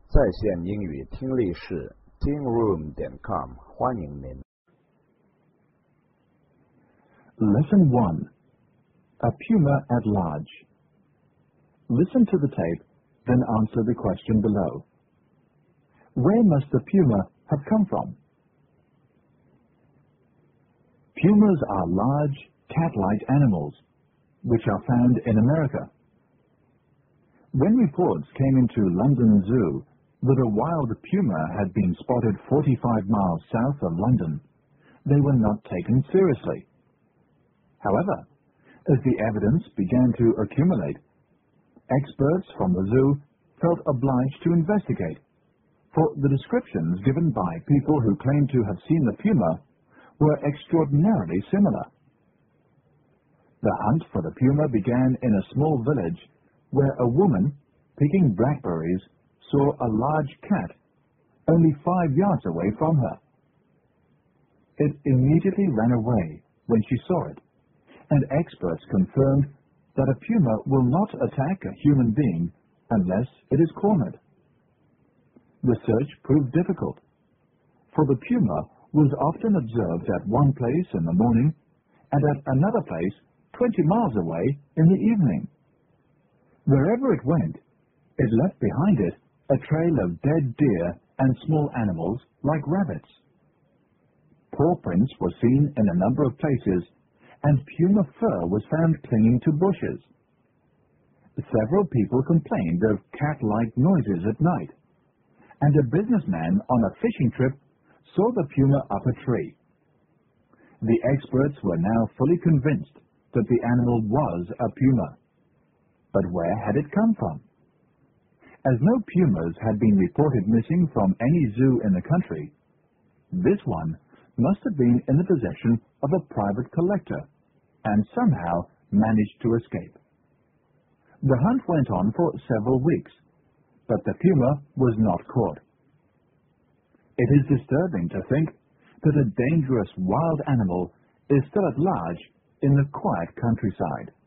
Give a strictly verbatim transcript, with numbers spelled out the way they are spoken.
在线英语听力室 ting room 点 com 欢迎您。 Lesson one. A puma at large. Listen to the tape, then answer the question below. Where must the puma have come from? Pumas are large, cat-like animals, which are found in America. When reports came into London Zoo that a wild puma had been spotted forty-five miles south of London, they were not taken seriously. However, as the evidence began to accumulate, experts from the zoo felt obliged to investigate, for the descriptions given by people who claimed to have seen the puma were extraordinarily similar. The hunt for the puma began in a small village where a woman, picking blackberries, saw a large cat only five yards away from her. It immediately ran away when she saw it, and experts confirmed that a puma will not attack a human being unless it is cornered. The search proved difficult, for the puma was often observed at one place in the morning and at another place twenty miles away in the evening. Wherever it went, it left behind it a trail of dead deer and small animals like rabbits. Paw prints were seen in a number of places, and puma fur was found clinging to bushes. Several people complained of cat-like noises at night, and a businessman on a fishing trip saw the puma up a tree. The experts were now fully convinced that the animal was a puma. But where had it come from? As no pumas had been reported missing from any zoo in the country, this one must have been in the possession of a private collector and somehow managed to escape. The hunt went on for several weeks, but the puma was not caught. It is disturbing to think that a dangerous wild animal is still at large in the quiet countryside.